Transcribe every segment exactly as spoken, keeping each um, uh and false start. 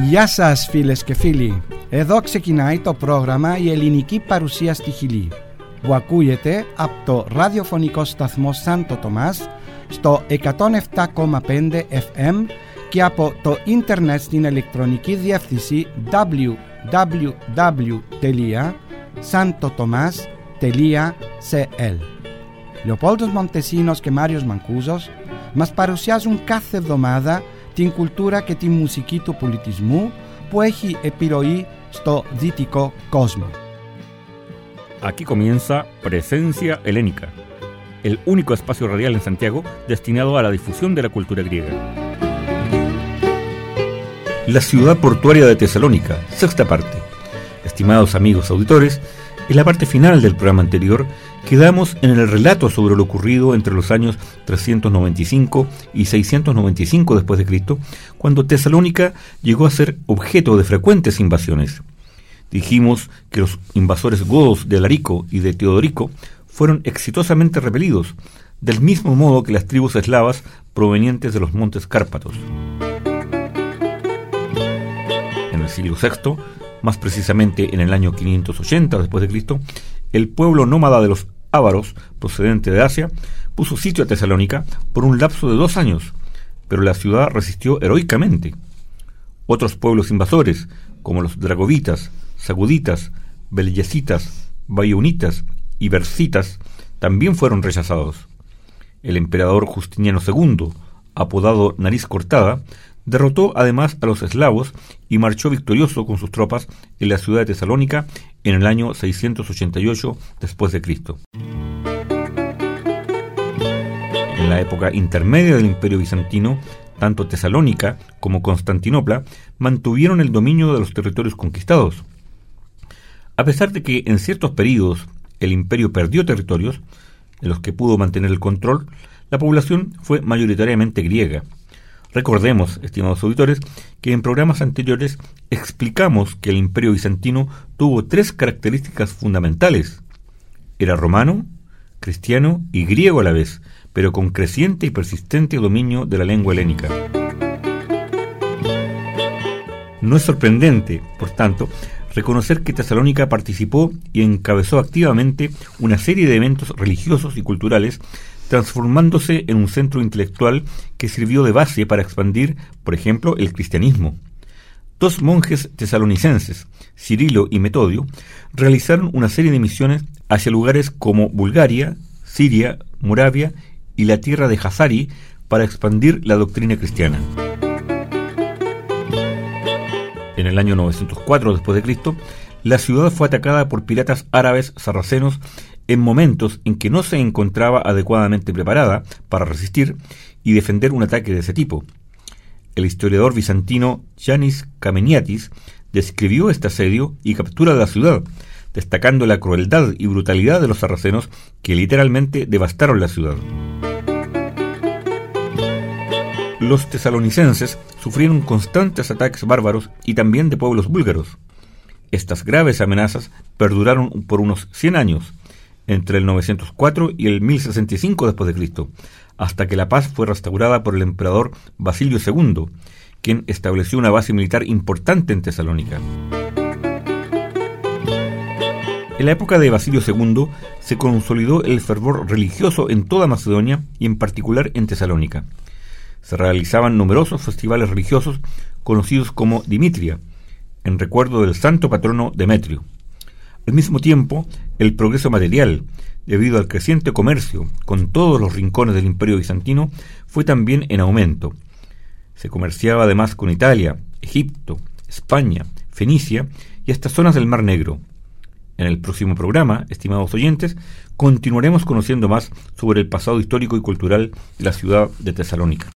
Γεια σας φίλες και φίλοι. Εδώ ξεκινάει το πρόγραμμα «Η ελληνική παρουσία στη Χιλή» που ακούγεται από το ραδιοφωνικό σταθμό Σάντο Τομάς στο εκατόν επτά κόμμα πέντε εφ εμ και από το ίντερνετ στην ηλεκτρονική διεύθυνση double-u double-u double-u τελεία santo tomas τελεία c l. Λεοπόλδος Μοντεσίνος και Μάριος Μανκούζος μας παρουσιάζουν κάθε εβδομάδα την κουλτούρα και τη μουσική του πολιτισμού που έχει επιρροή στο δυτικό κόσμο. Aquí comienza Presencia Helénica, el único espacio radial en Santiago destinado a la difusión de la cultura griega. La ciudad portuaria de Tesalónica, sexta parte. Estimados amigos auditores, en la parte final del programa anterior quedamos en el relato sobre lo ocurrido entre los años trescientos noventa y cinco y seiscientos noventa y cinco después de Cristo, cuando Tesalónica llegó a ser objeto de frecuentes invasiones. Dijimos que los invasores godos de Alarico y de Teodorico fueron exitosamente repelidos, del mismo modo que las tribus eslavas provenientes de los montes Cárpatos. En el siglo sexto, más precisamente en el año quinientos ochenta después de Cristo, el pueblo nómada de los ávaros, procedente de Asia, puso sitio a Tesalónica por un lapso de dos años, pero la ciudad resistió heroicamente. Otros pueblos invasores, como los dragovitas, saguditas, beleyesitas, bayonitas y bercitas, también fueron rechazados. El emperador Justiniano segundo, apodado Nariz Cortada, derrotó además a los eslavos y marchó victorioso con sus tropas en la ciudad de Tesalónica en el año seiscientos ochenta y ocho después de Cristo. En la época intermedia del Imperio Bizantino, tanto Tesalónica como Constantinopla mantuvieron el dominio de los territorios conquistados. A pesar de que en ciertos períodos el imperio perdió territorios en los que pudo mantener el control, la población fue mayoritariamente griega. Recordemos, estimados auditores, que en programas anteriores explicamos que el Imperio Bizantino tuvo tres características fundamentales. Era romano, cristiano y griego a la vez, pero con creciente y persistente dominio de la lengua helénica. No es sorprendente, por tanto, reconocer que Tesalónica participó y encabezó activamente una serie de eventos religiosos y culturales, transformándose en un centro intelectual que sirvió de base para expandir, por ejemplo, el cristianismo. Dos monjes tesalonicenses, Cirilo y Metodio, realizaron una serie de misiones hacia lugares como Bulgaria, Siria, Moravia y la tierra de Hazari para expandir la doctrina cristiana. En el año novecientos cuatro después de Cristo, la ciudad fue atacada por piratas árabes sarracenos en momentos en que no se encontraba adecuadamente preparada para resistir y defender un ataque de ese tipo. El historiador bizantino Yanis Kameniatis describió este asedio y captura de la ciudad, destacando la crueldad y brutalidad de los sarracenos que literalmente devastaron la ciudad. Los tesalonicenses sufrieron constantes ataques bárbaros y también de pueblos búlgaros. Estas graves amenazas perduraron por unos cien años, entre el novecientos cuatro y el mil sesenta y cinco después de Cristo, hasta que la paz fue restaurada por el emperador Basilio segundo, quien estableció una base militar importante en Tesalónica. En la época de Basilio segundo se consolidó el fervor religioso en toda Macedonia y en particular en Tesalónica. Se realizaban numerosos festivales religiosos conocidos como Dimitria, en recuerdo del santo patrono Demetrio. Al mismo tiempo, el progreso material, debido al creciente comercio con todos los rincones del Imperio Bizantino, fue también en aumento. Se comerciaba además con Italia, Egipto, España, Fenicia y hasta zonas del Mar Negro. En el próximo programa, estimados oyentes, continuaremos conociendo más sobre el pasado histórico y cultural de la ciudad de Tesalónica.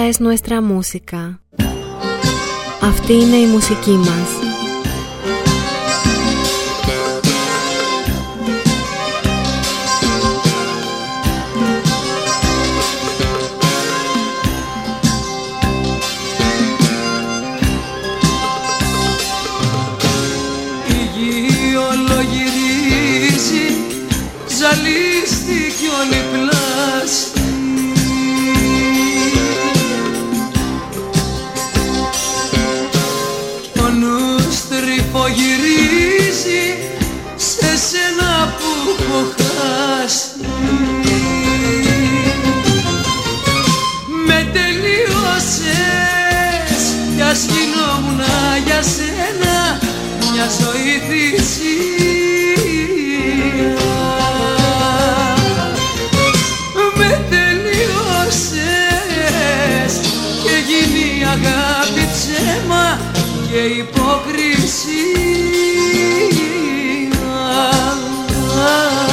es nuestra música. Αυτή είναι η μουσική μας. Ζαλίστηκε όλη πλάστη, ο νους τρυφογυρίζει σε σένα που έχω χάσει. Με τελείωσες κι ας γινόμουνα για σένα μια ζωή θυσία. Αγάπη, ψέμα και υποκρισία.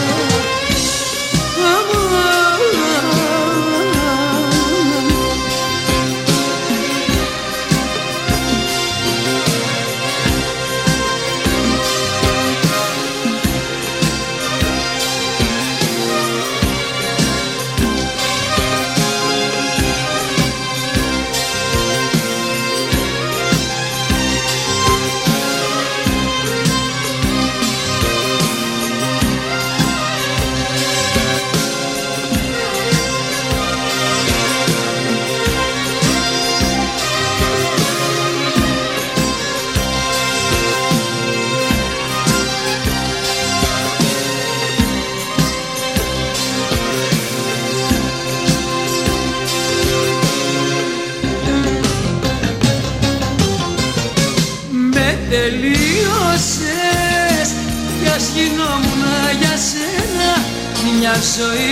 Τελείωσες κι ας γινόμουνα για σένα μια ζωή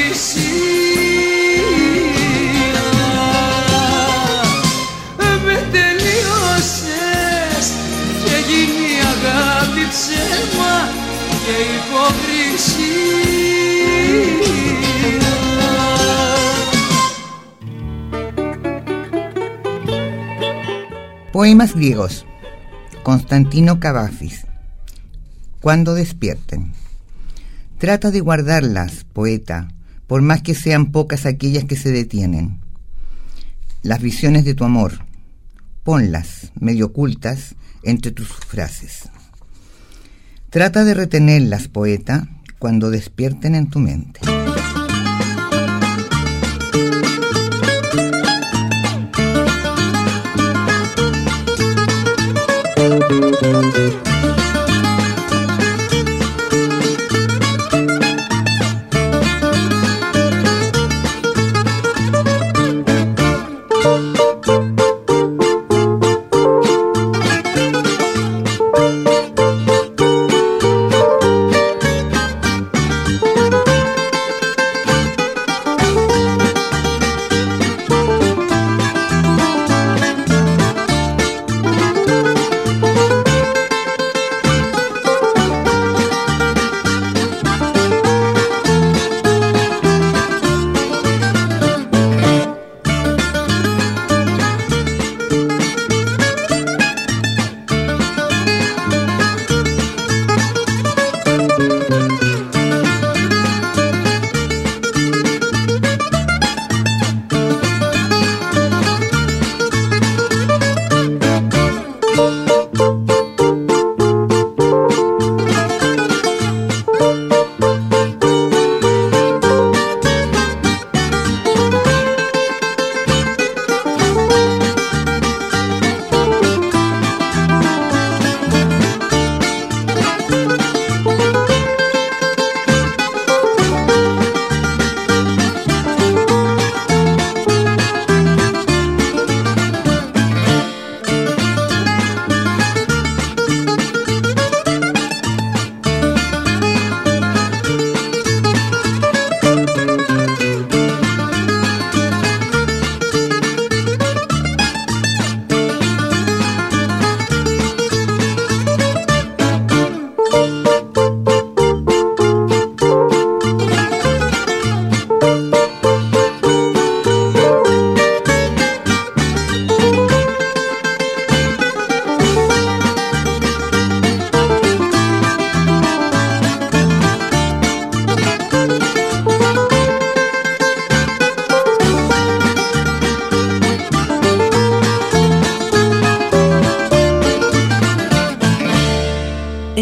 θυσία. Με τελείωσες και γίνει αγάπη, ψέμα και υποκρισία. Poemas griegos. Constantino Cavafis. Cuando despierten. Trata de guardarlas, poeta, por más que sean pocas aquellas que se detienen. Las visiones de tu amor, ponlas, medio ocultas, entre tus frases. Trata de retenerlas, poeta, cuando despierten en tu mente.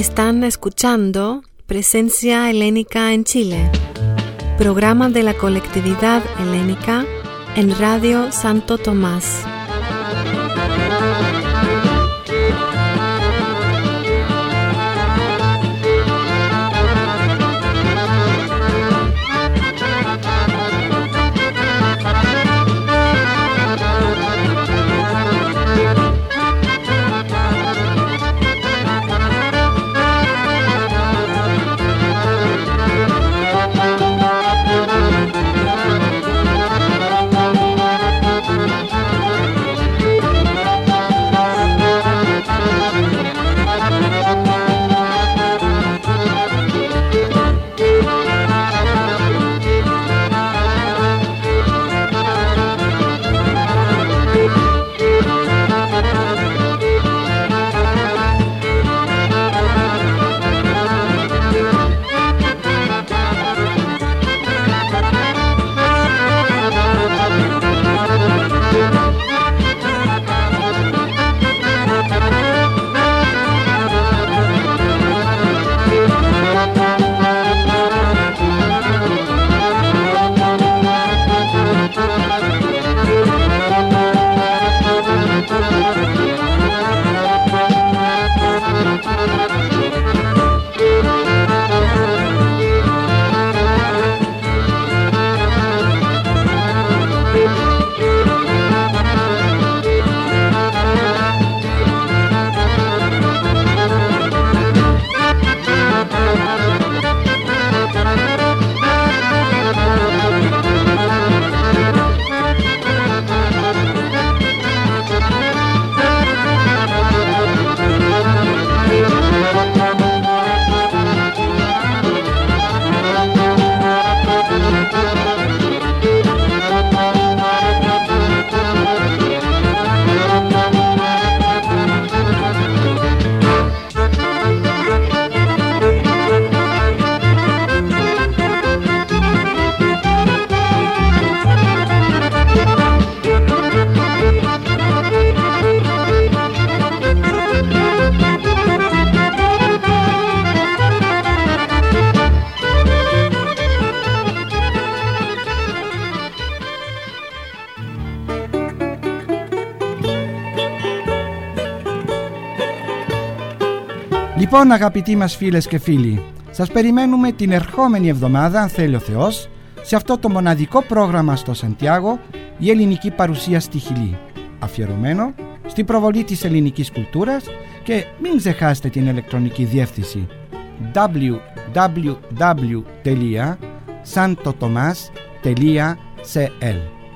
Están escuchando Presencia Helénica en Chile, programa de la colectividad helénica en Radio Santo Tomás. Λοιπόν, αγαπητοί μας φίλες και φίλοι, σας περιμένουμε την ερχόμενη εβδομάδα, αν θέλει ο Θεός, σε αυτό το μοναδικό πρόγραμμα στο Σαντιάγο, η ελληνική παρουσία στη Χιλή, αφιερωμένο στην προβολή της ελληνικής κουλτούρας, και μην ξεχάσετε την ηλεκτρονική διεύθυνση double-u double-u double-u τελεία santotomas τελεία c l.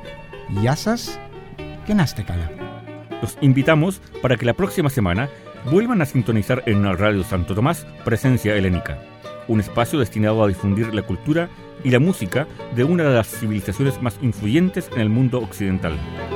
Γεια σας και να είστε καλά. Los invitamos para que la próxima semana vuelvan a sintonizar en Radio Santo Tomás Presencia Helénica, un espacio destinado a difundir la cultura y la música de una de las civilizaciones más influyentes en el mundo occidental.